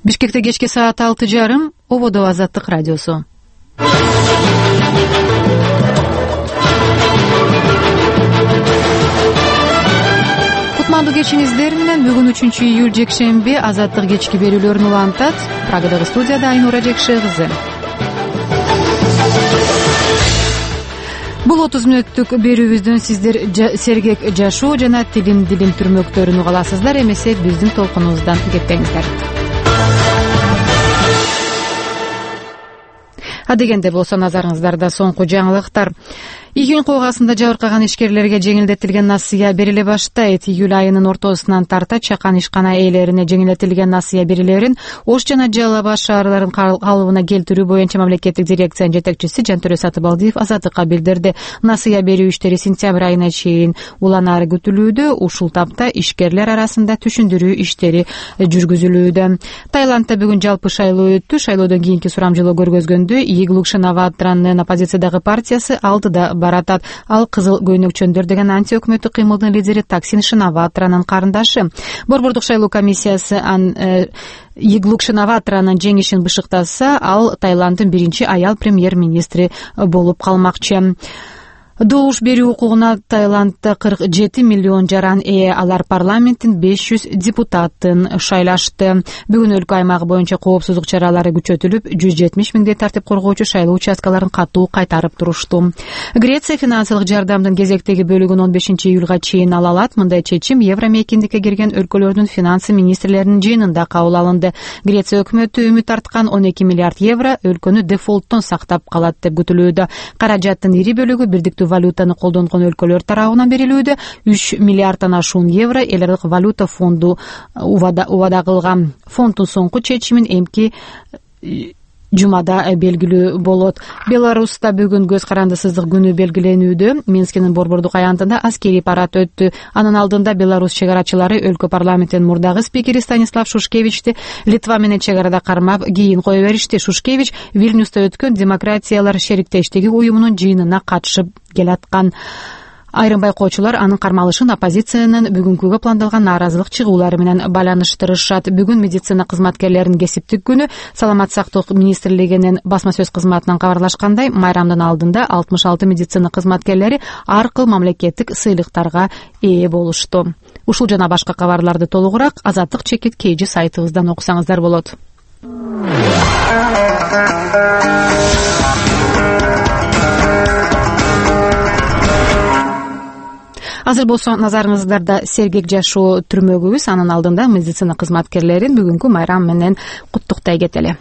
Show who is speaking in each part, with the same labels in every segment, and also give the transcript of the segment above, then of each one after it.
Speaker 1: Бишкекте кечки саат 6:30. Ободо Азаттык радиосу. Кутмандуу кечиңиздер менен бүгүн 3-июль жекшемби Азаттык кечки берүүлөрүн улантат. Прагадагы студияда Айнура Жекше кызы. Бул 30 мүнөттүк берүүбүздөн сиздер сергек жашоо жана дилим түрмөктөрүн уга аласыздар. Эмесе биздин толкунубуздан кетпеңиздер. Адегенде болсо назарыңыздарда соңку жаңылыктар. Июнь койгасында жабыркаган ишкерлерге жеңилдетилген насыя бериле баштайт. Июль айынын ортосунан тарта чакан ишкана ээлерине жеңилдетилген насыя берилерин Ош жана Жалал Абад шаарларын калыбына келтирүү боюнча мамлекеттик дирекциянын жетекчиси Жантөрө Сатыбалдиев Азаттыкка билдирди. Насыя берүү иштери сентябрь айына чейин уланары күтүлүүдө. Ушул тапта ишкерлер арасында түшүндүрүү иштери жүргүзүлүүдө. Таиландда бүгүн жалпы шайлоо өттү. Шайлоодон кийинки сурамжылоо көргөзгөндө Йигулук Шинаватранын оппозициядагы партиясы алдыда баратат. Ал кызыл көйнөкчөндөр деген антиөкмөттүк кыймылдын лидери Таксин Шинаватранын карындашы. Борбордук шайлоо комиссиясы Йигулук Шинаватранын жеңишин бышыктаса, ал Таиланддын биринчи аял премьер-министри болуп калмакчы. Добуш берүү укугуна Таиландда 47 миллион жаран ээ. Алар парламенттин 500 депутатын шайлашты. Бүгүн өлкө аймагы боюнча коопсуздук чаралары күчөтүлүп, 170 миңдей тартип коргоочу шайлоо участкаларын катуу кайтарып турушту. Греция финансылык жардамдын кезектеги бөлүгүн 15 июлга чейин ала алат. Мындай чечим евро мейкиндикке кирген өлкөлөрдүн финансы министрлеринин жыйынында кабыл алынды. Греция өкмөтү үмүт арткан 12 миллиард евро өлкөнү дефолттон сактап калат деп күтүлүүдө. Каражаттын ири бөлүгү бирдиктүү валютаны колдонгон өлкөлөр тарабынан берилүүдө. 3 миллиарддан ашуун евро эл аралык валюта фонду убада кылган. Фонддун соңку чечимин эмки жумада белгилүү болот. Беларуста бүгүн көз карандысыздык күнү белгиленүүдө. Минскинин борбордук аянтында аскерий парад өттү. Анын алдында Беларусь чегарачылары өлкө парламентинин мурдагы спикери Станислав Шушкевичти Литва менен чегарада кармап кийин кое беришти. Шушкевич Вильнюста өткөн демократиялар шериктештиги уюмунун жыйынына катышып келаткан. Айрым байкоочулар анын кармалышын оппозициянын бүгүнкүгө пландалган нааразылык чыгуулары менен байланыштырышат. Бүгүн медицина кызматкерлеринин кесиптик күнү. Саламат сактоо министрлигинин басма сөз кызматынан кабарлашкандай, майрамдын алдында 66 медицина кызматкерлери ар кыл мамлекеттик сыйлыктарга ээ болушту. Ушул жана башка кабарларды толугураак Азаттык чекит KG сайтыбыздан окусаңыздар болот. Азыр болсо назарыңыздарда сергек жашоо түрмөгүбүз. Анын алдында медицина кызматкерлерин бүгүнкү майрам менен куттуктай кетели.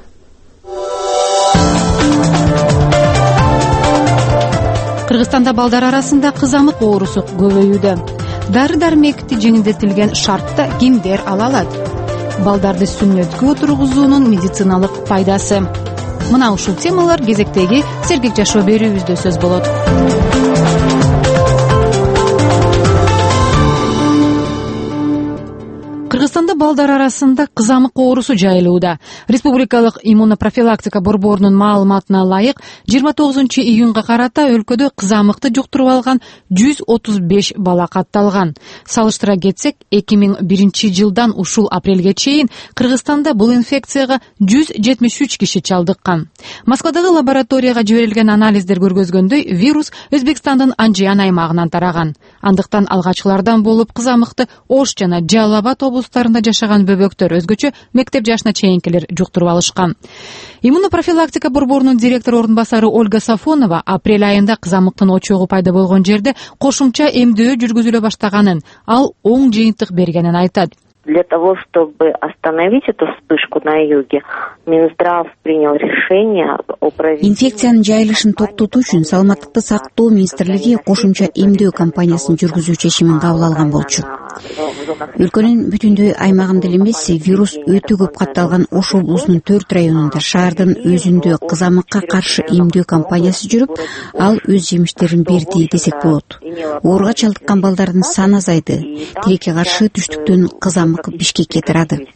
Speaker 1: Кыргызстанда балдар арасында кызамык оорусу көбөйүүдө. Дары-дармекти жеңилдетилген шартта кимдер ала алат? Балдарды сүннөткө отургузуунун медициналык пайдасы. Мына ушул темалар кезектеги сергек жашоо берүүбүздө сөз болот. Кыргызстанда балдар арасында кызамык оорусу жайылууда. Республикалык иммунопрофилактика борборунун маалыматына ылайык 29 июнга карата өлкөдө кызамыкты жуктуруп алган 135 бала катталган. Салыштыра кетсек, 2001 жылдан ушул апрелге чейин Кыргызстанда бул инфекцияга 173 киши чалдыккан. Москвадагы лабораторияга жиберилген анализдер көргөзгөндөй, вирус Өзбекстандын Анжиян аймагынан тараган. Андыктан алгачкылардан болуп кызамыкты Ош жана Жалал Абад облустарында жашаган бөбөктөр, өзгөчө мектеп жашына чейинкилер жуктуруп алышкан. Иммунопрофилактика борборунун директор орун басары Ольга Сафонова апрель айында кызамыктын очогу пайда болгон жерде кошумча эмдөө жүргүзүлө баштаганын, ал оң жыйынтык бергенин айтат.
Speaker 2: Для того, чтобы остановить эту вспышку на юге, Минздрав принял решение о проведении...
Speaker 3: Инфекциянын жайылышын токтотуу үчүн Саламаттыкты сактоо министрлиги кошумча эмдөө кампаниясын жүргүзүү чечимин кабыл алган болчу. Өлкөнүн бүтүндөй аймагында эмес, вирус өтө көп катталган Ош облусунун 4 районунда шаардын өзүндө кызамыкка каршы эмдөө кампаниясы жүрүп, ал өз жемиштерин берди десек болот. Ооруга чалдыккан балдардын саны азайды. Тилекке каршы түштүктөн кызамык Бишкекке тарады.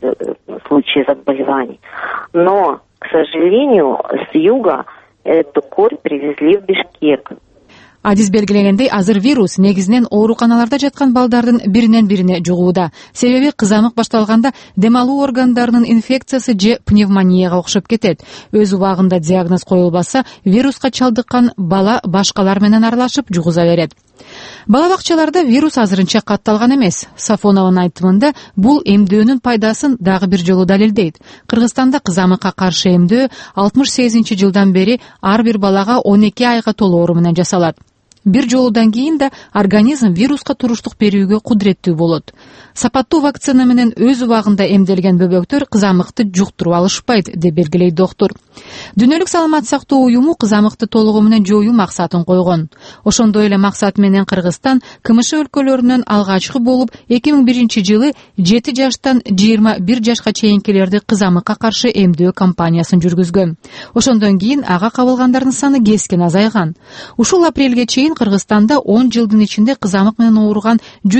Speaker 2: Но, к сожалению, с юга эту корь привезли в Бишкек.
Speaker 1: Адис белгилегендей, азыр вирус негизинен ооруканаларда жаткан балдардын биринен бирине жугууда. Себеби кызамык башталганда дем алуу органдарынын инфекциясы же пневмонияга окшоп кетет. Өз убагында диагноз коюлбаса, вируска чалдыккан бала башкалар менен аралашып жугуза берет. Бала бакчаларда вирус азырынча катталган эмес. Сафонованын айтымында, бул эмдөөнүн пайдасын дагы бир жолу далилдейт. Кыргызстанда кызамыкка каршы эмдөө 68-жылдан бери ар бир балага 12 айга толоору менен жасалат. Бир жолудан кийин да организм вируска туруштук берүүгө кудуреттүү болот. Сапаттуу вакцина менен өз убагында эмделген бөбөктөр кызамыкты жуктуруп алышпайт, деп белгилейт доктур. Дүйнөлүк саламат сактоо уюму кызамыкты толугу менен жоюу максатын койгон. Ошондой эле максат менен Кыргызстан КМШ өлкөлөрүнөн алгачкы болуп 2001-жылы 7 жаштан 21 жашка чейинкилерди кызамыкка каршы эмдөө кампаниясын жүргүзгөн. Ошондон кийин ага кабылгандардын саны кескен азайган. Ушул апрелге чейин Кыргызстанда 10 жылдын ичинде кызамык менен ооруган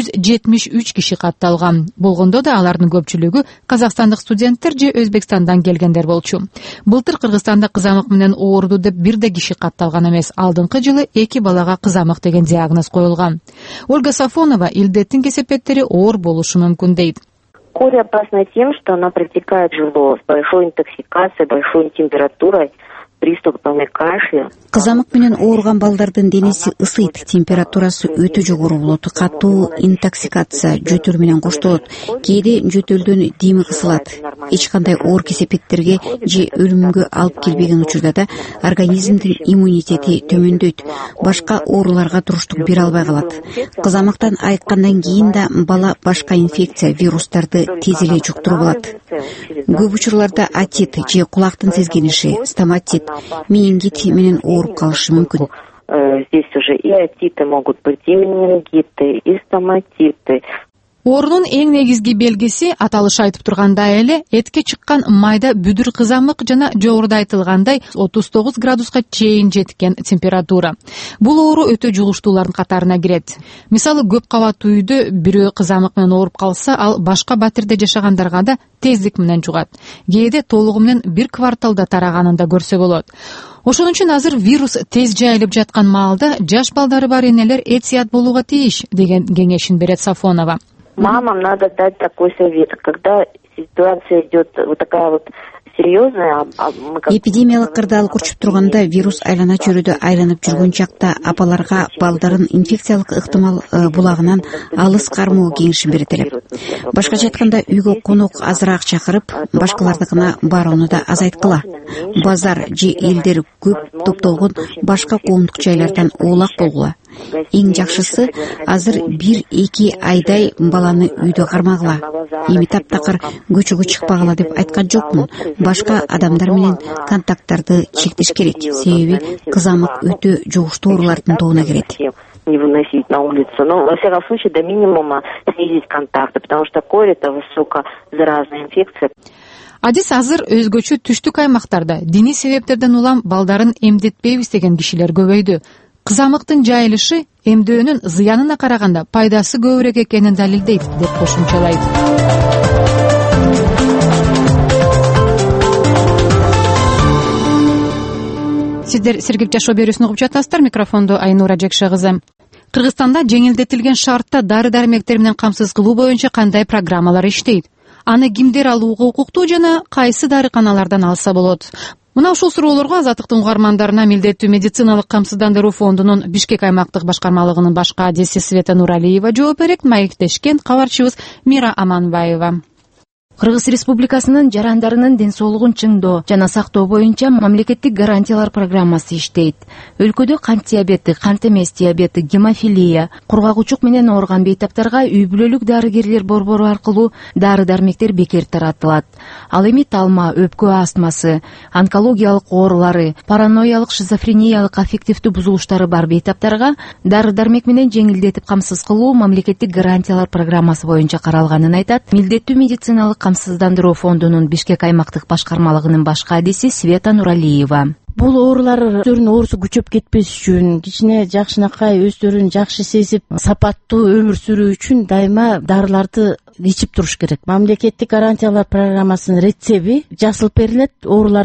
Speaker 1: 173 киши катталган. Болгондо да алардын көпчүлүгү казакстандык студенттер же Өзбекстандан келгендер болчу. Былтыр Кыргызстанда кызамык менен ооруду деп бир да киши катталган эмес. Алдыңкы жылы 2 балага кызамык деген диагноз коюлган. Ольга Сафонова илдеттин кесепеттери оор болушу мүмкүн дейт.
Speaker 2: Кори опасна тем, что она протекает тяжело, с большой интоксикацией, большой температурой, приступами кашля.
Speaker 3: Кызамык менен ооруган балдардын денеси ысыйт, температурасы өтө жогору болот, катуу интоксикация жөтөл менен коштолот. Кээде жөтөлдөн дими кысылат. Эч кандай оор кесепеттерге же өлүмгө алып келбеген учурда да организмдин иммунитети төмөндөйт. Башка ооруларга туруштук бере албай калат. Кызамыктан айыккандан кийин да бала башка инфекция, вирустарды тез эле жуктуруп алат. Көп учурларда отит же кулактын сезгениши, стоматит, менингит менен ооруп калышы мүмкүн.
Speaker 2: Здесь уже и отиты могут быть, и менингиты, и стоматиты.
Speaker 1: Оорунун эң негизги белгиси аталыш айтып тургандай эле этке чыккан майда бүдүр кызамык жана жогоруда айтылгандай 39 градуска чейин жеткен температура. Бул оору өтө жугуштуулардын катарына кирет. Мисалы, көп кабаттуу үйдө бирөө кызамык менен ооруп калса, ал башка батирде жашагандарга да тездик менен жугат. Кээде толугу менен бир кварталда тараганын да көрсө болот. Ошон үчүн азыр вирус тез жайылып жаткан маалда жаш балдары бар энелер этият болууга тийиш, деген кеңешин берет Сафонова.
Speaker 2: Мамам надо дать такой совет, когда ситуация идет вот такая вот серьезная.
Speaker 3: Эпидемиялык кырдаал көрчүп турганда вирус айлана чөйрөдө айланып жүргөн чакта апаларга балдарын инфекциялык ыктымал булагынан алыс кармоо кеңешин берет элем. Башкача айтканда, үйгө конок азыраак чакырып, башкалардыкына барууну да азайткыла. Базар же элдер көп топтолгон башка коомдук жайлардан оолак болгула. Эң жакшысы азыр 1-2 айдай баланы үйдө кармагыла. Эми таптакыр көчөгө чыкпагыла деп айткан жокмун. Башка адамдар менен контакттарды чектеш керек. Себеби кызамык өтө жугуштуу оорулардын тобуна кирет.
Speaker 2: Не выносить на улицу, но во всяком случае до минимума снизить контакты, потому что кори это высокозаразная инфекция.
Speaker 1: Адис азыр өзгөчө түштүк аймактарда диний себептерден улам балдарын эмдетпейбиз деген кишилер көбөйдү. Кызамыктын жайылышы эмдөөнүн зыянына караганда пайдасы көбүрөөк экенин далилдейт, деп кошумчалайт. Сиздер Сергек жашоо берүүсүн угуп жатасыздар. Микрофондо Айнура Жекше кызы. Кыргызстанда жеңилдетилген шартта дары-дармектер менен камсыз кылуу боюнча кандай программалар иштейт? Аны кимдер алууга укуктуу жана кайсы дарыканалардан алса болот? Мына ушул суроолорго Азаттыктын угармандарына Милдеттүү медициналык камсыздандыруу фондунун Бишкек аймактык башкармалыгынын башкы адиси Света Нуралиева жооп берет. Маектешкен кабарчыбыз Мира Аманбаева.
Speaker 4: Кыргыз Республикасынын жарандарынын ден соолугун чыңдоо жана сактоо боюнча мамлекеттик гарантиялар программасы иштейт. Өлкөдө кант диабети, кант эмес диабети, гемофилия, кургак менен ооруган бейтаптарга үй бүлөлүк дарыгерлер борбору аркылуу дары-дармектер бекер таратылат. Ал эми талма, өпкө астмасы, онкологиялык оорулары, параноялык, шизофрениялык аффективдүү бузулуштары бар бейтаптарга дары-дармек менен жеңилдетип камсыз кылуу мамлекеттик гарантиялар программасы боюнча каралганын айтат Милдеттүү медициналык камсыздандыруу фондунун Бишкек аймактык башкармалыгынын башкы адиси Света Нуралиева.
Speaker 5: Бул оорулар өздөрүнүн оорусу күчөп кетпеш үчүн, кичине жакшынакай өздөрүн жакшы сезип, сапаттуу өмүр сүрүү үчүн дайыма дарыларды ичип туруш керек. Мамлекеттик гарантиялар программасынын рецепти жасалып берилет ооруларга.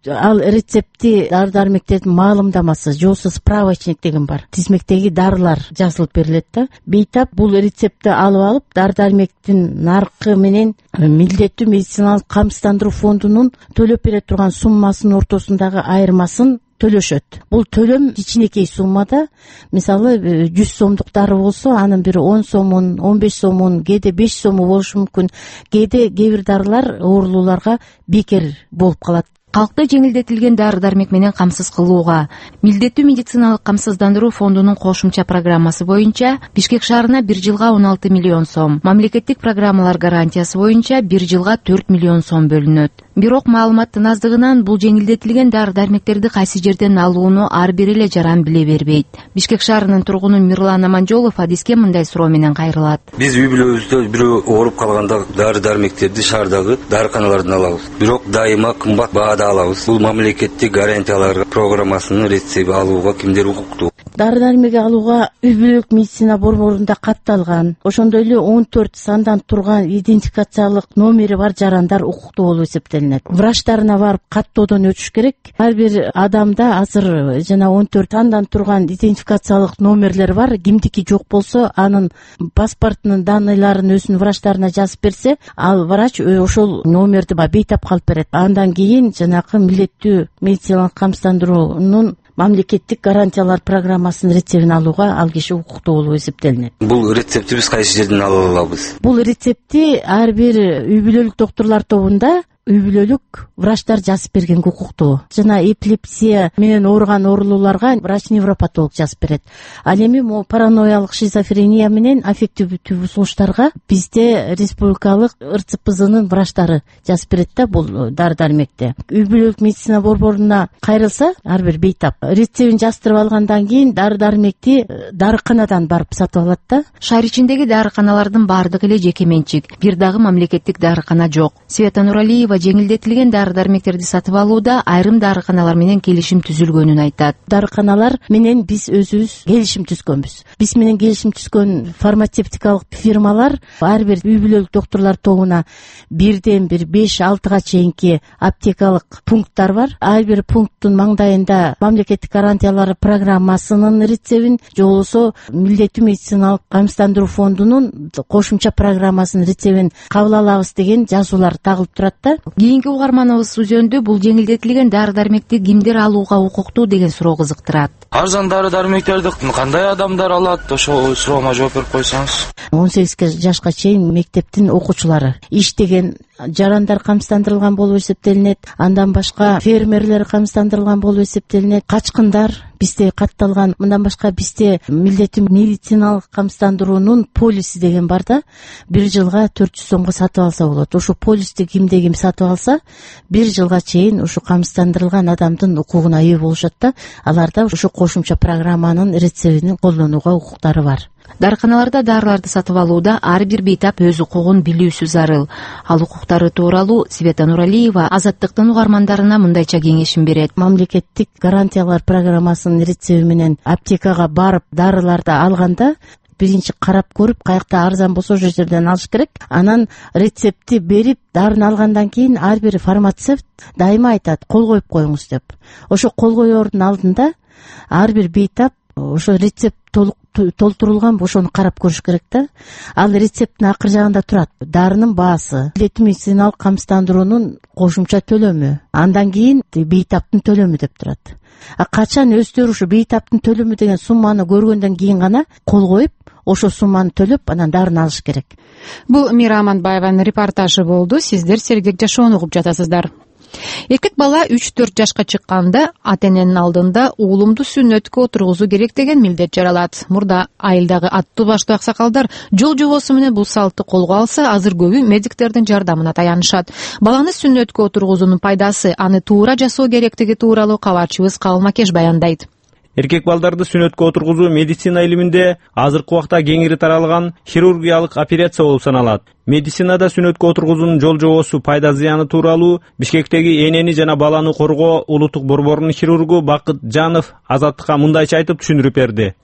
Speaker 5: ал рецепти дары дармектердин маалымдамасы же болбосо справочник деген бар, тизмектеги дарылар жазылып берилет да. Бейтап бул рецептти алып алып дары дармектин наркы менен милдеттүү медициналык камсыздандыруу фондунун төлөп бере турган суммасынын ортосундагы айырмасын төлөшөт. Бул төлөм кичинекей суммада, мисалы 100 сомдук дары болсо, анын бир 10 сомун, 15 сомун, кээде 5 сому болушу мүмкүн. Кээде кээ бир дарылар оорулууларга бекер болуп калат.
Speaker 4: Калкты жеңилдетилген дары дармек менен камсыз кылууга милдеттүү медициналык камсыздандыруу фондунун кошумча программасы боюнча Бишкек шаарына 1 жылга 16 миллион сом, мамлекеттик программалар гарантиясы боюнча 1 жылга 4 миллион сом бөлүнөт. Бирок маалыматтын аздыгынан бул жеңилдетилген дары дармектерди кайсы жерден алууну ар бир эле жаран биле бербейт. Бишкек шаарынын тургуну Мирлан Аманжолов адиске мындай суроо менен кайрылат.
Speaker 6: Биз үй бүлөбүздө бирөө ооруп калганда дары дармектерди шаардагы дарыканалардан алабыз. Бирок дайыма кымбат баада алабыз. Бул мамлекеттик гарантиялар программасынын рецепти алууга кимдер укуктуу?
Speaker 5: Дары дармек алууга үй бүлөлүк медицина борборунда катталган, ошондой эле 14 сандан турган идентификациялык номери бар жарандар укуктуу болуп эсептелинет. Врачтарына барып каттоодон өтүш керек. Ар бир адамда азыр жана 14 сандан турган идентификациялык номерлер бар. Кимдики жок болсо, анын паспортунун данныйларын өзүнүн врачтарына жазып берсе, ал врач ошол номерди бейтап калып берет. Андан кийин жанагы милдеттүү медициналык камсыздандыруунун мамлекеттик гарантиялар программасынын рецептин алууга ал киши укуктуу болуп эсептелинет.
Speaker 6: Бул рецептти биз кайсы жерден ала алабыз?
Speaker 5: Бул рецептти ар бир үй бүлөлүк доктурлар тобунда үй бүлөлүк врачтар жазып берген укуктуу. Жана эпилепсия менен ооруган оорулууларга врач-невропатолог жазып берет. Ал эми могу параноялык шизофрения менен аффективдүү бузулуштарга бизде республикалык РЦПЗнын врачтары жазып берет да бул дары дармекти. Үй бүлөлүк медицина борборуна кайрылса, ар бир бейтап рецептин жаздырып алгандан кийин дары дармекти дарыканадан барып сатып алат да.
Speaker 4: Шаар ичиндеги дарыканалардын баардыгы эле жеке менчик. Бир дагы мамлекеттик дарыкана жок. Света Нуралиева жеңилдетилген дары дармектерди сатып алууда айрым дарыканалар менен келишим түзүлгөнүн айтат.
Speaker 5: Дарыканалар менен биз өзүбүз келишим түзгөнбүз. Биз менен келишим түзгөн фармацевтикалык фирмалар ар бир үй бүлөлүк доктурлар тобуна 1ден 5-6га чейинки аптекалык пункттар бар. Ар бир пункттун маңдайында мамлекеттик гарантиялар программасынын рецептин же болбосо милдеттүү медициналык камсыздандыруу фондунун кошумча программасынын рецептин кабыл алабыз деген жазуулар тагылып турат да.
Speaker 4: Кийинки угарманыбыз Сүзөндү бул жеңилдетилген дары дармекти кимдер алууга укуктуу деген суроо кызыктырат.
Speaker 7: Арзан дары дармектерди кандай адамдар алат? Ошол суроомо жооп берип койсоңуз.
Speaker 5: 18 жашка чейин мектептин окуучулары, иштеген жарандар камсыздандырылган болуп эсептелинет. Андан башка фермерлер камсыздандырылган болуп эсептелинет. Качкындар бизде катталган. Мындан башка бизде милдеттүү медициналык камсыздандыруунун полиси деген бар да. 1 жылга 400 сомго сатып алса болот. Ошо полисти кимде ким сатып алса, 1 жылга чейин ушу камсыздандырылган адамдын укугуна ээ болушат да. Аларда ушу кошумча программанын рецептин колдонууга укуктары бар.
Speaker 4: Дарыканаларда дарыларды сатып алууда ар бир бейтап өз укугун билүүсү зарыл. Ал укуктары тууралуу Света Нуралиева Азаттыктын угармандарына мындайча кеңешим берет.
Speaker 5: Мамлекеттик гарантиялар программасынын рецепти менен аптекага барып дарыларды алганда биринчи карап көрүп, каякта арзан болсо ошол жерден алыш керек. Анан рецептти берип, дарыны алгандан кийин ар бир фармацевт дайыма айтат, кол коюп коюңуз деп. Ошо кол коердун алдында ар бир бейтап ошо рецепт толтурулганбы ошону карап көрүш керек да. Ал рецепттин акыр жагында турат дарынын баасы, милдеттүү медициналык камсыздандыруунун кошумча төлөмү, андан кийин бейтаптын төлөмү деп турат. Качан өздөрү ушу бейтаптын төлөмү деген сумманы көргөндөн кийин гана кол коюп, ошо сумманы төлөп, анан дарыны алыш керек.
Speaker 1: Бул Мира Аманбаеванын репортажы болду. Сиздер Сергек Жашоону угуп жатасыздар. Эркек бала 3-4 жашка чыкканда ата эненин алдында уулумду сүннөткө отургузуу керек деген милдет жаралат. Мурда айылдагы аттуу баштуу аксакалдар жол жобосу менен бул салтты колго алса, азыр көбү медиктердин жардамына таянышат. Баланы сүннөткө отургузуунун пайдасы, аны туура жасоо керектиги тууралуу кабарчыбыз Кабыл Макеш баяндайт.
Speaker 8: Эркек балдарды сүннөткө отургузуу медицина илиминде азыркы убакта кеңири таралган хирургиялык операция болуп саналат. Медицинада сүннөткө отургузуунун жол жобосу, пайда зыяны тууралуу Бишкектеги энени жана баланы коргоо улуттук борборунун хирургу Бакыт Жанов Азаттыкка мындайча айтып түшүндүрүп берди.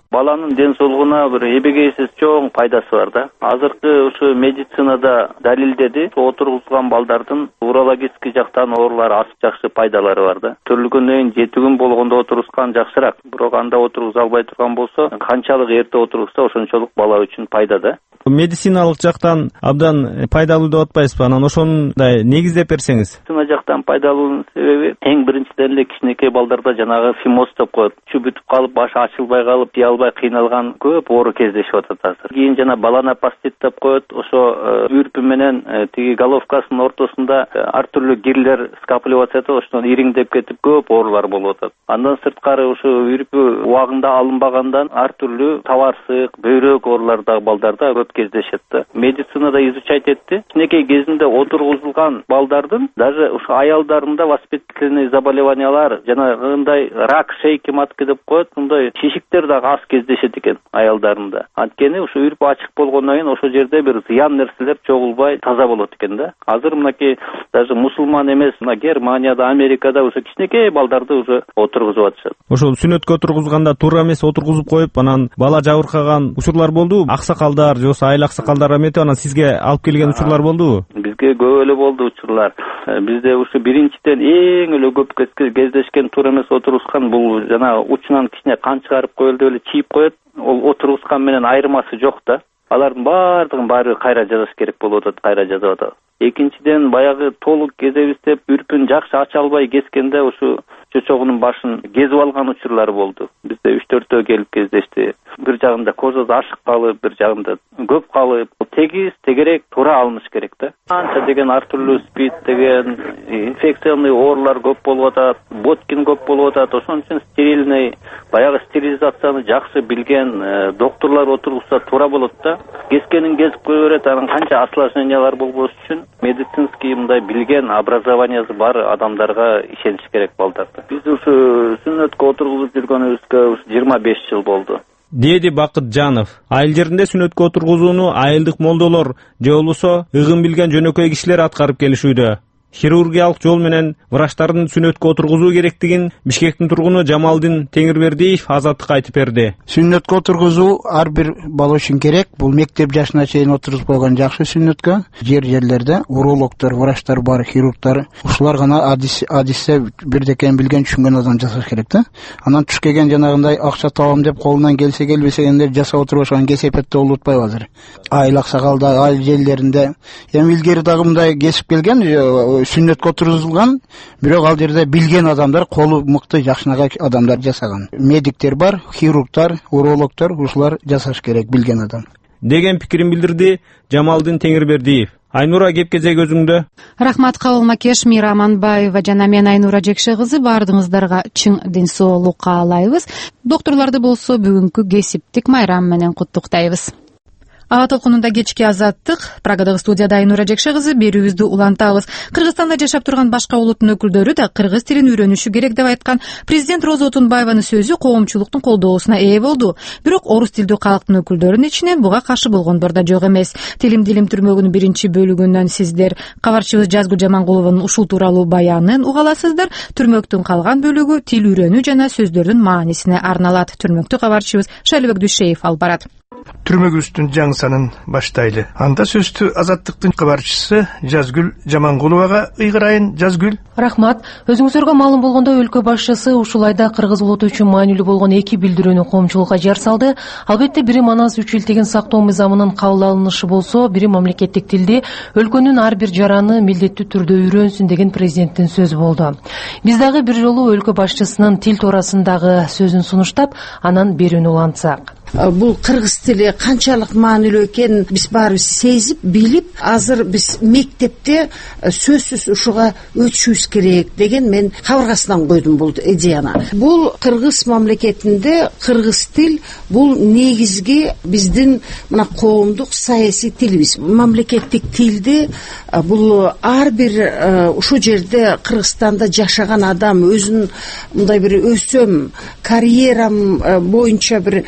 Speaker 9: баланын ден соолугуна бир эбегейсиз чоң пайдасы бар да. Азыркы ушу медицинада далилдеди, отургузулган балдардын урологический жактан оорулар асып жакшы пайдалары бар да. Төрөлгөндөн 7 күн болгондо отургузган жакшыраак. Бирок анда отургуза албай турган болсо, канчалык эрте отургузса ошончолук бала үчүн пайда да.
Speaker 8: Медициналык жактан абдан пайдалуу деп атпайсызбы? Анан ошондой негиздеп берсеңиз.
Speaker 9: Медицина жактан пайдалуунун себеби эң биринчиден эле кичинекей балдарда жанагы фимоз деп коет. Чү бүтүп калып, башы ачылбай калып, жей албай кыйналган көп оору кездешип атат азыр. Кийин жана баланопастит деп коет. Ошо үрпү менен тиги головкасынын ортосунда ар түрлүү кирлер скапливаться этип, ошондон ириңдеп кетип көп оорулар болуп атат. Андан сырткары ушу үрпү убагында алынбагандан ар түрлүү табарсык, бөйрөк оорулары дагы балдарда көп кездешет да. Медицинада изучать этти. Кичинекей кезинде отургузулган балдардын даже ушу аялдарында воспалительный заболеваниялар, жанагындай рак шейки матки деп коет, мындай шишиктер дагы аз кездешет экен аялдарында. Анткени ушу үрпү ачык болгондон кийин ошол жерде бир зыян нерселер чогулбай таза болот экен да. Азыр мынакей даже мусулман эмес, мына Германияда, Америкада ушу кичинекей балдарды уже отургузуп атышат.
Speaker 8: Ошол сүнөткө отургузганда туура эмес отургузуп коюп, анан бала жабыркаган учурлар болдубу? Аксакалдар же айыл аксакалдар эметип анан сизге алып келген учурлар болдубу?
Speaker 9: Бизге көп эле болду учурлар. Бизде ушу биринчиден эң эле көп кездешкен туура эмес отургузган бул жана учунан кичине кан чыгарып коелду эле чийип коет. Ол отургузган менен айырмасы жок да. Алардын баардыгын баары кайра жазаш керек болуп атат, кайра жазып атат. Экинчиден баягы толук кезебиз деп үрпүн жакшы ача албай кескенде ушу чочогунун башын кезип алган учурлар болду. Бизде 3-4төө келип кездешти. Бир жагында кожасы ашык калып, бир жагында көп калып, тегиз тегерек туура алыныш керек да. Анча деген ар түрлүү спид деген инфекционный оорулар көп болуп атат, боткин көп болуп атат. Ошон үчүн стерильный, баягы стерилизацияны жакшы билген доктурлар отургузса туура болот да. Кескенин кезип кое берет, анан канча осложнениялар болбош үчүн медицинский мындай билген образованиясы бар адамдарга ишениш керек балдарда. Биз ушу сүннөткө отургузуп жүргөнүбүзгө 25 жыл болду.
Speaker 8: Деди Бакытжанов. Айыл жеринде сүнөткө отургузууну айылдык молдолор же болбосо ыгын билген жөнөкөй кишилер аткарып келишүүдө. Хирургиялык жол менен врачтардын сүнөткө отургузуу керектигин Бишкектин тургуну Жамалдин Теңирбердиев Азаттыкка айтып берди.
Speaker 10: Сүннөткө отургузуу ар бир бала үчүн керек. Бул мектеп жашына чейин отургузуп койгон жакшы сүннөткө. Жерлерде урологдор, врачтар бар, хирургдар. Ушулар гана адисте бирдекени билген, түшүнгөн адам жасаш керек да. Анан туш келген жанагындай акча табам деп колунан келсе келбесегендер жасап отурушкан кесепетте болуп атпайбы азыр. Айыл аксакалда, айыл жерлеринде. Эми илгери дагы мындай кесип келген сүннөткө отургузулган, бирок ал жерде билген адамдар, колу мыкты жакшынагай адамдар жасаган. Медиктер бар, хирургдар, урологдор, ушулар жасаш керек, билген адам.
Speaker 8: Деген пикирин билдирди Жамалдин Теңирбердиев. Айнура кепкезек өзүңдө.
Speaker 1: Рахмат, Кабыл Макеш, Мира Аманбаева жана мен Айнура Жекше кызы баардыгыңыздарга чың ден соолук каалайбыз. Доктурларды болсо бүгүнкү кесиптик майрам менен куттуктайбыз. Ага толкунунда кечки азаттык. Прагадагы студияда Айнура Жекше кызы берүүбүздү улантабыз. Кыргызстанда жашап турган башка улуттун өкүлдөрү да кыргыз тилин үйрөнүшү керек деп айткан президент Роза Отунбаеванын сөзү коомчулуктун колдоосуна ээ болду. Бирок орус тилдүү калктын өкүлдөрүнүн ичинен буга каршы болгондор да жок эмес. Тилим түрмөгүнүн биринчи бөлүгүнөн сиздер кабарчыбыз Жазгүл Жамангулованын ушул тууралуу баянын уга аласыздар. Түрмөктүн калган бөлүгү тил үйрөнүү жана сөздөрдүн маанисине арналат. Түрмөктү кабарчыбыз Шайлыбек Дүйшеев алып барат.
Speaker 11: Түрмөгүбүздүн жаңы санын баштайлы. Анда сөздү Азаттыктын кабарчысы Жазгүл Жамангуловага ыйгырайын. Жазгүл.
Speaker 12: Рахмат. Өзүңүздарга маалым болгондой, өлкө башчысы ушул айда кыргыз улуту үчүн маанилүү болгон 2 билдирүүнү коомчулукка жар салды. Албетте бири манас 3 илтеген сактоо мыйзамынын кабыл алынышы болсо, бири мамлекеттик тилди өлкөнүн ар бир жараны милдеттүү түрдө үйрөнсүн деген президенттин сөзү болду. Биз дагы бир жолу өлкө башчысынын тил туурасындагы сөзүн сунуштап, анан берүүнү улантсак.
Speaker 13: Бул кыргыз тили канчалык маанилүү экенин биз баарыбыз сезип, билип, азыр биз мектепте сөзсүз ушуга өтүшүбүз керек деген мен кабыргасынан койдум бул идеяны. Бул кыргыз мамлекетинде кыргыз тил бул негизги биздин мына коомдук саясий тилибиз. Мамлекеттик тилди бул ар бир ушул жерде Кыргызстанда жашаган адам өзүн мындай бир өсөм, карьерам боюнча бир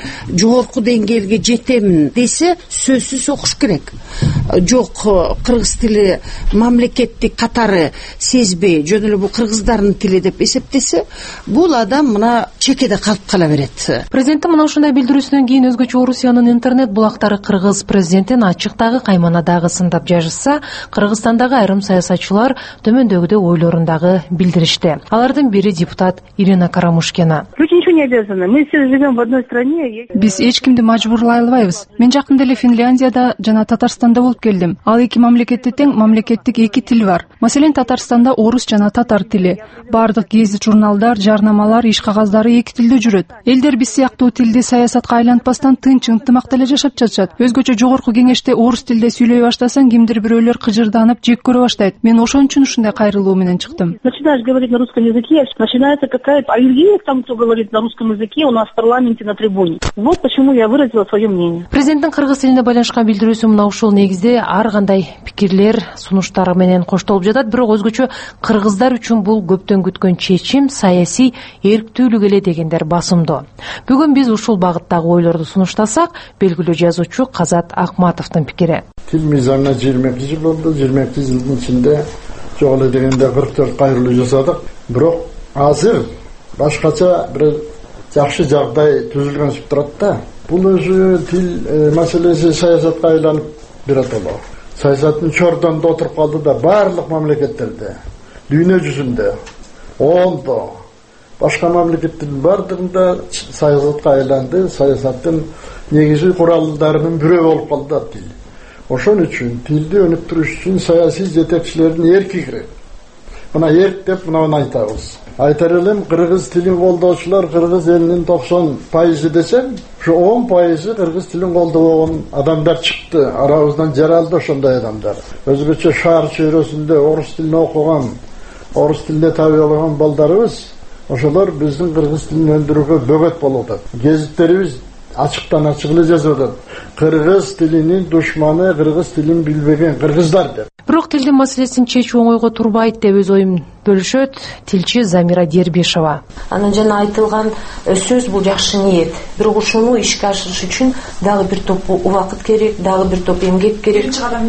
Speaker 13: жогорку деңгээлге жетемин десе сөзсүз окуш керек. Жок, кыргыз тили мамлекеттик катары сезбей жөн эле бул кыргыздардын тили деп эсептесе, бул адам мына чекеде калып кала берет.
Speaker 12: Президенттин мына ушундай билдирүүсүнөн кийин өзгөчө Орусиянын интернет булактары кыргыз президентин ачыктагы кайманадагы сындап жашса, Кыргызстандагы айрым саясатчылар төмөндөгүдөй ойлорундагы билдиришти. Алардын бири депутат Ирина Карамушкина.
Speaker 14: Биз эч кимди мажбурлай албайбыз. Мен жакында эле Финляндияда жана Татарстанда болуп келдим. Ал эки мамлекетте тең мамлекеттик эки тил бар. Маселен, Татарстанда орус жана татар тили. Бардык гезит журналдар, жарнамалар, иш кагаздары эки тилде жүрөт. Элдер биз сыяктуу тилди саясатка айлантпастан тынч, ынтымакта эле жашап жатышат. Өзгөчө жогорку кеңеште орус тилде сүйлөй баштасаң, кимдир бирөөлөр кыжырданып, жек көрө баштайт. Мен ошон үчүн ушундай кайрылуу менен чыктым.
Speaker 15: Начинаешь говорить на русском языке, начинается какая-то аллергия к тому, кто говорит на русском языке у нас в парламенте на трибуне. Вот почему я выразила свое мнение.
Speaker 12: Президенттин кыргыз тилине байланышкан билдирүүсү мына ушул негизде ар кандай пикирлер, сунуштар менен коштолуп жатат. Бирок өзгөчө кыргыздар үчүн бул көптөн күткөн чечим саясий эрктүүлүк эле дегендер басымдуу. Бүгүн биз ушул багыттагы ойлорду сунуштасак, белгилүү жазуучу Казат Акматовдун пикири.
Speaker 16: Тил мыйзамына 22 жыл болду. 22 жылдын ичинде жок эле дегенде 44 кайрылуу жасадык. Бирок азыр башкача бир жакшы жагдай түзүлгөнсүп турат да. Бул өзү тил маселеси саясатка айланып берет эле. Саясаттын чордонунда отуруп калды да барлык мамлекеттерде, дүйнө жүзүндө, ондо башка мамлекеттердин бардыгында саясатка айланды. Саясаттын негизги куралдарынын бирөө болуп калды да тил. Ошон үчүн тилди өнүктүрүш үчүн саясий жетекчилердин эрки керек. Мына эрк деп мынаны айтабыз. Айтар элем, кыргыз тилин колдоочулар кыргыз элинин 90% десем, ушу 10% кыргыз тилин колдобогон адамдар чыкты. Арабыздан жаралды ошондой адамдар. Өзгөчө шаар чөйрөсүндө орус тилин окуган, орус тилинде табилаган балдарыбыз, ошолор биздин кыргыз тилин өндүрүүгө бөгөт болуп атат. Гезиттерибиз ачыктан ачык эле жазып атат. Кыргыз тилинин душманы кыргыз тилин билбеген кыргыздар деп.
Speaker 12: Бирок тилдин маселесин чечүү оңойго турбайт деп өз оюн бөлүшөт тилчи Замира Дербишева.
Speaker 17: Анан жана айтылган сөз бул жакшы ниет. Бирок ушуну ишке ашырыш үчүн дагы бир топ убакыт керек, дагы бир топ эмгек керек.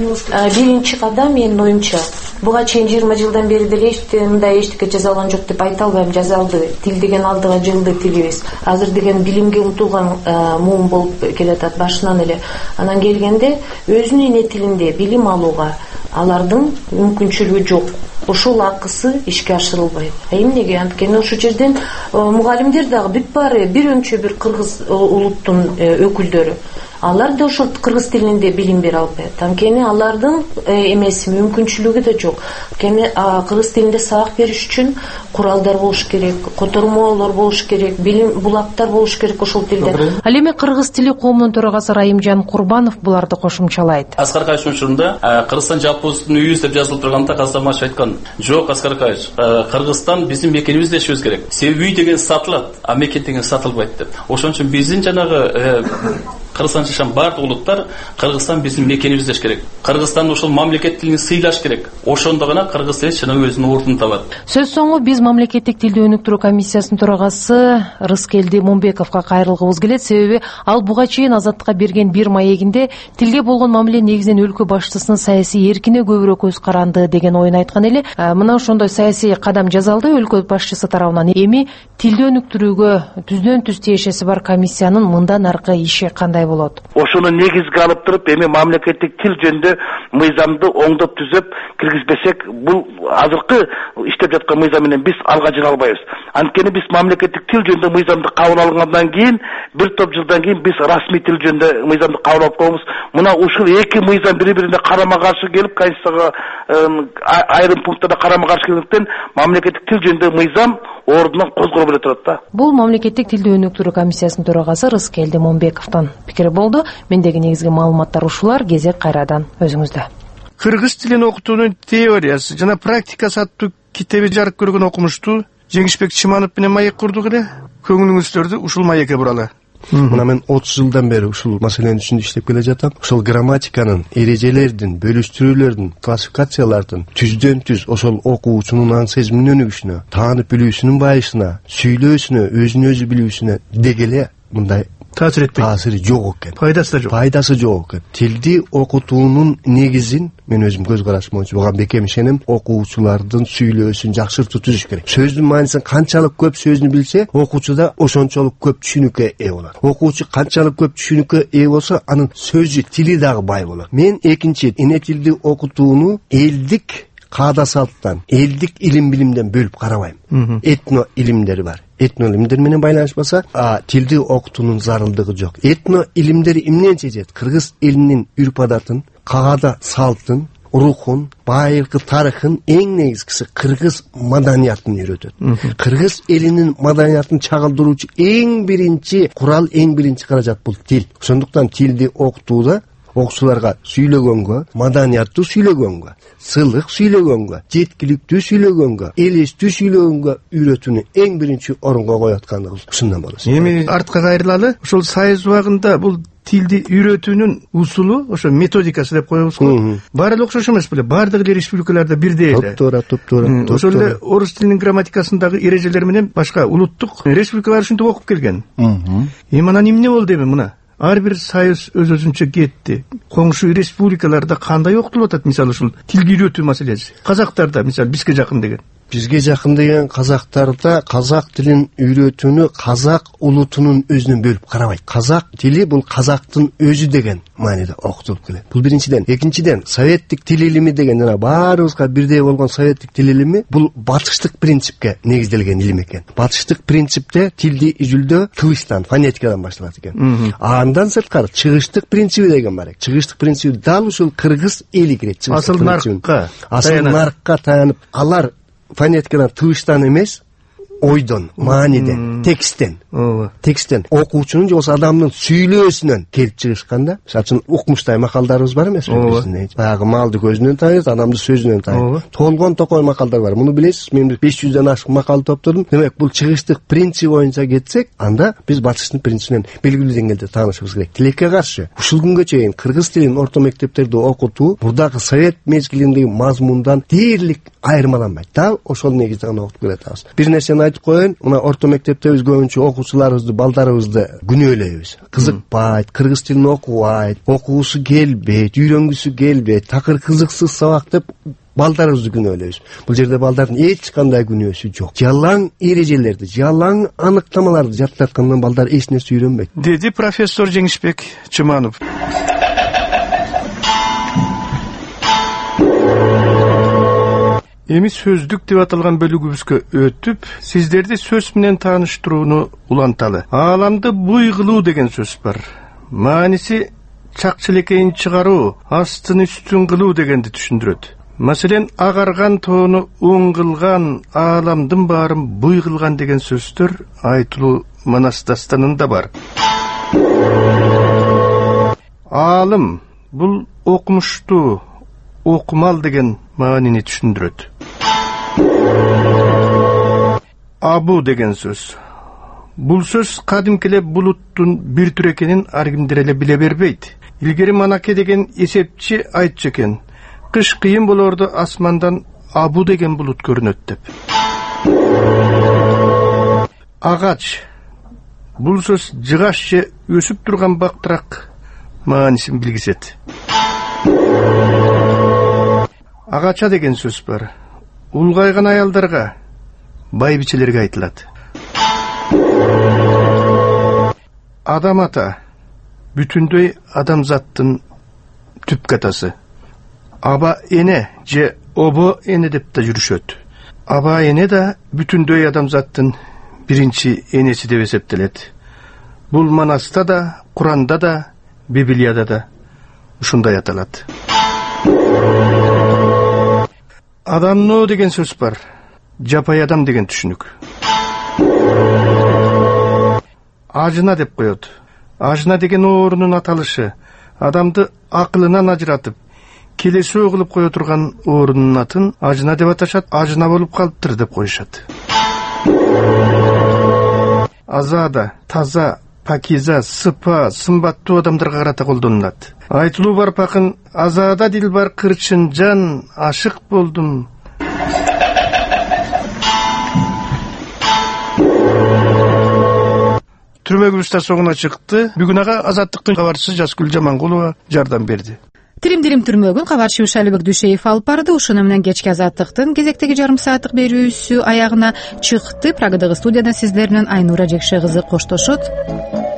Speaker 17: Биринчи кадам менин оюмча, буга чейин 20 жылдан бери деле мындай эчтеке жазалган жок деп айта албайм. Жазалды. Тил деген алдыга жылды тилибиз. Азыр деген билимге умтулган муун болуп келатат башынан эле. Анан келгенде өзүнүн эне тилинде билим алууга алардын мүмкүнчүлүгү жок. Ошол акысы ишке ашырылбайт. Эмнеге? Анткени ошол жерден мугалимдер дагы бүт баары бир өнчө бир кыргыз улуттун өкүлдөрү. Алар да ошол кыргыз тилинде билим бере албайт. Анткени алардын эмеси мүмкүнчүлүгү да жок. Анткени кыргыз тилинде сабак бериш үчүн куралдар болуш керек, котормолор болуш керек, билим булактар болуш керек ошол тилде.
Speaker 12: Ал эми кыргыз тили коомунун төрагасы Райымжан Курбанов буларды кошумчалайт.
Speaker 18: Аскар Акаевич учурунда Кыргызстан жалпыбыздын үйүбүз деп жазылып турганда Казамаш айткан: "Жок, Аскар Акаевич, Кыргызстан биздин мекенибиз дешибиз керек. Себеби үй деген сатылат, а мекен деген сатылбайт" деп. Ошон үчүн биздин жанагы Кыргызстан жашаган бардык улуттар Кыргызстан биздин мекенибиз деш керек. Кыргызстан ошол мамлекет тилин сыйлаш керек. Ошондо гана кыргыз тили чын өзүнүн ордун табат.
Speaker 12: Сөз соңу биз мамлекеттик тилди өнүктүрүү комиссиясынын төрагасы Рыскелди Момбековго кайрылгыбыз келет. Себеби ал буга чейин Азаттыкка берген бир маегинде тилге болгон мамиле негизинен өлкө башчысынын саясий эркине көбүрөөк көз каранды деген оюн айткан эле. Мына ошондой саясий кадам жасалды өлкө башчысы тарабынан. Эми тилди өнүктүрүүгө түздөн түз тиешеси бар комиссиянын мындан аркы иши кандай болот?
Speaker 19: Ошону негизге алып туруп, эми мамлекеттик тил жөнүндө мыйзамды оңдоп түзөп киргизбесек, бул азыркы иштеп жаткан мыйзам менен биз алга жыга албайбыз. Анткени биз мамлекеттик тил жөнүндө мыйзамды кабыл алгандан кийин, бир топ жылдан кийин биз расмий тил жөнүндө мыйзамды кабыл алып коебуз. Мына ушул эки мыйзам бири-бирине карама-каршы келип, Конституцияга айрым пункттарда карама-каршы келгендиктен мамлекеттик тил жөнүндө мыйзам ордунан козголо бере турат да.
Speaker 12: Бул мамлекеттик тилди өнүктүрүү комиссиясынын төрагасы Рыскелди Момбековдун пикири болду. Мендеги негизги маалыматтар ушулар. Кезек кайрадан өзүңүздө.
Speaker 11: Кыргыз тилин окутуунун теориясы жана практикасы аттуу китеби жарык көргөн окумушту Жеңишбек Чиманов менен маек курдук эле. Көңүлүңүздөрдү ушул маекке буралы.
Speaker 20: Мына мен 30 жылдан бери ушул маселенин үстүндө иштеп келе жатам. Ошол грамматиканын, эрежелердин, бөлүштүрүүлөрдүн, классификациялардын түздөн түз ошол окуучунун аң сезим өнүгүшүнө, таанып билүүсүнүн байышына, сүйлөөсүнө, өзүн өзү билүүсүнө дегеле мындай
Speaker 11: таасир этпейт.
Speaker 20: Таасири жок экен.
Speaker 11: Пайдасы да жок.
Speaker 20: Пайдасы жок экен. Тилди окутуунун негизин мен өзүм көз карашым боюнча буга бекем ишенем. Окуучулардын сүйлөөсүн жакшыртуу түзүш керек. Сөздүн маанисин канчалык көп сөзүн билсе, окуучу да ошончолук көп түшүнүккө ээ болот. Окуучу канчалык көп түшүнүккө ээ болсо, анын сөзү, тили дагы бай болот. Мен экинчи эне тилди окутууну элдик каада салттан, элдик илим билимден бөлүп карабайм. Этно илимдери бар. Этно илимдер менен байланышпаса, тилди окутуунун зарылдыгы жок. Этно илимдери эмнен чечет? Кыргыз элинин үрп адатын, каада салтын, рухун, байыркы тарыхын, эң негизгиси кыргыз маданиятын үйрөтөт. Кыргыз элинин маданиятын чагылдыруучу эң биринчи курал, эң биринчи каражат бул тил. Ошондуктан тилди окутууда окуучуларга сүйлөгөнгө, маданияттуу сүйлөгөнгө, сылык сүйлөгөнгө, жеткиликтүү сүйлөгөнгө, элестүү сүйлөгөнгө үйрөтүүнү эң биринчи орунга коятканыбыз ушундан болот.
Speaker 11: Эми артка кайрылалы, ошол Союз убагында бул тилди үйрөтүүнүн усулу, ошо методикасы деп коебуз го. Баары эле окшош эмес беле? Баардык эле республикаларда бирдей эле.
Speaker 20: Топтора.
Speaker 11: Ошол эле орус тилинин грамматикасындагы эрежелер менен башка улуттук республикалар ушинтип окуп келген. Эми анан эмне болду эми мына? Ар бир союз өз-өзүнчө кетти. Коңшу республикаларда кандай окутулуп атат, мисалы ушул тилди үйрөтүү маселеси? Казактарда, мисалы, бизге жакын деген.
Speaker 20: Бизге жакын деген казактарда казак тилин үйрөтүүнү казак улутунун өзүнөн бөлүп карабайт. Казак тили бул казактын өзү деген мааниде окутулуп келет. Бул биринчиден. Экинчиден, советтик тил илими деген жана баарыбызга бирдей болгон советтик тил илими бул батыштык принципке негизделген илим экен. Батыштык принципте тилди изилдөө тылычтан, фонетикадан башталат экен. Андан сырткары чыгыштык принципи деген бар. Чыгыштык принципи дал ушул кыргыз эли кирет.
Speaker 11: Асыл
Speaker 20: нарыкка таянып, алар фонетикадан, тылычтан эмес, ойдон, мааниден, тексттен, окуучунун же болбосо адамдын сүйлөөсүнөн келип чыгышканда, мисалы үчүн укмуштай макалдарыбыз бар эмеспи? Баягы малды көзүнөн таанıyт, адамды сөзүнөн таанıyт. Толгон токой макалдар бар. Муну билесиз, мен 500дөн ашык макал топтодум. Демек, бул чыгыштык принцип боюнча кетсек, анда биз батыштын принцибинен белгилүү деңгээлде таанышыбыз керек. Тилекке каршы, ушул күнгө чейин кыргыз тилин орто мектептерде окутуу мурдагы совет мезгилиндеги мазмундан дээрлик айырмаланбайт. Дал ошол негизде гана окутуп келатабыз. Бир нерсени айтып коеюн, мына орто мектепте биз көбүнчө окуучуларыбызды, балдарыбызды күнөөлөйбүз. Кызыкпайт, кыргыз тилин окубайт, окугусу келбейт, үйрөнгүсү келбейт, такыр кызыксыз сабак деп балдарыбызды күнөөлөйбүз. Бул жерде балдардын эч кандай күнөөсү жок. Жалаң эрежелерди, жалаң аныктамаларды жаттаткандан балдар эч нерсе үйрөнбөйт.
Speaker 11: Деди профессор Жеңишбек Чыманов. Эми сөздүк деп аталган бөлүгүбүзгө өтүп, сиздерди сөз менен тааныштырууну уланталы. Ааламды буй кылуу деген сөз бар. Мааниси чакчылекейин чыгаруу, астын үстүн кылуу дегенди түшүндүрөт. Маселен, агарган тоону оң кылган, ааламдын баарын буй кылган деген сөздөр Айтылуу Манас дастанында бар. Аалым бул окумуштуу, окумал деген маанини түшүндүрөт. Абу деген сөз. Бул сөз кадимки эле булуттун бир түр экенин ар кимдер эле биле бербейт. Илгери Манаке деген эсепчи айтчу экен, кыш кыйын болорду асмандан абу деген булут көрүнөт деп. Агач. Бул сөз жыгаш же өсүп турган бактырак маанисин билгизет. Агача деген сөз бар. Улгайган аялдарга, байбичелерге айтылат. Адам ата, бүтүндөй адамзаттын түпкү атасы. Аба эне же обо эне деп да жүрүшөт. Аба эне да бүтүндөй адамзаттын биринчи энеси деп эсептелет. Бул Манаста да, Куранда да, Библияда да ушундай аталат. Адамноо деген сөз бар. Жапай адам деген түшүнүк. Ажына деп коет. Ажына деген оорунун аталышы. Адамды акылынан ажыратып, келесөө кылып кое турган оорунун атын ажына деп аташат. Ажына болуп калыптыр деп коюшат. Азада, таза, пакиза, сыпа, сымбаттуу адамдарга карата колдонулат. Айтылуу барпакын азада дил бар кырчын жан, ашык болдум. түрмөгүбүз да соңуна чыкты. Бүгүн ага Азаттыктын кабарчысы Жазгүл Жамангулова жардам берди.
Speaker 1: Тилим түрмөгүн кабарчы Ушалбек Дүйшеев алып барды. Ушуну менен кечки Азаттыктын кезектеги жарым сааттык берүүсү аягына чыкты. Прагадагы студиядан сиздер менен Айнура Жекше кызы коштошот.